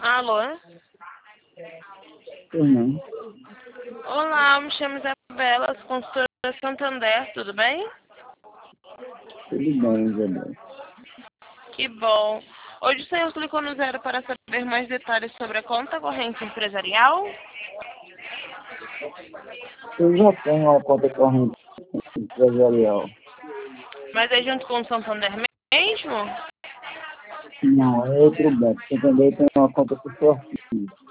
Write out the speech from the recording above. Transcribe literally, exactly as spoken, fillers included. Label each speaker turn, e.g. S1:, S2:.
S1: Alô?
S2: Pois não.
S1: Olá, eu me chamo Isabela, sou consultora Santander, tudo bem?
S2: Tudo bem, Isabel.
S1: Que bom. Hoje o senhor clicou no zero para saber mais detalhes sobre a conta corrente empresarial?
S2: Eu já tenho uma conta corrente empresarial.
S1: Mas é junto com o Santander mesmo?
S2: Não, é outro banco. Você também tem uma conta pessoal física.